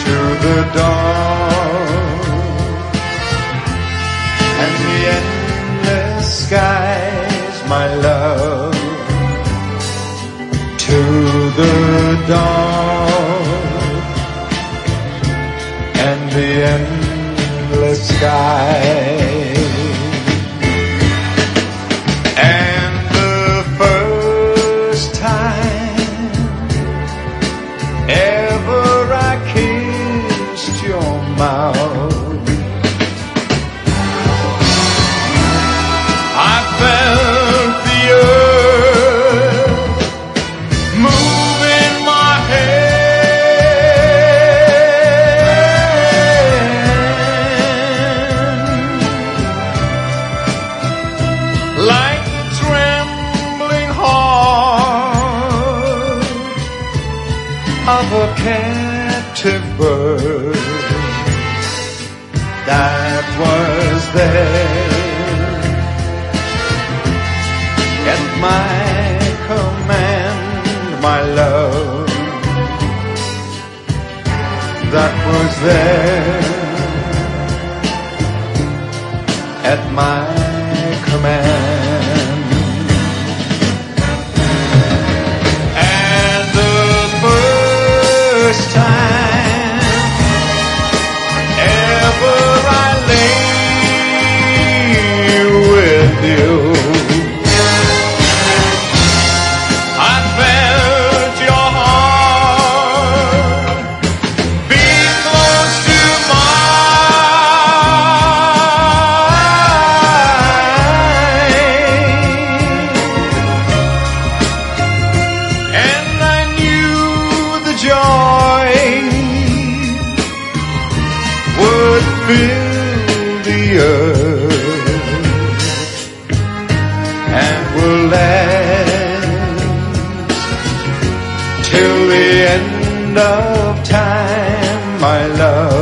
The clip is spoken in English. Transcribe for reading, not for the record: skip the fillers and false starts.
to the dawn and the endless skies, my love, to the dawn and the endless skies. And the first time ever I kissed your mouth, I felt the earth move in my hand, like the trembling heart of a captive bird that was there at my command, my love, that was there at my command. And the first time ever I lay with you, I felt your heart beat close to mine, and I knew the joy would fill the earth and will last till the end of time, my love.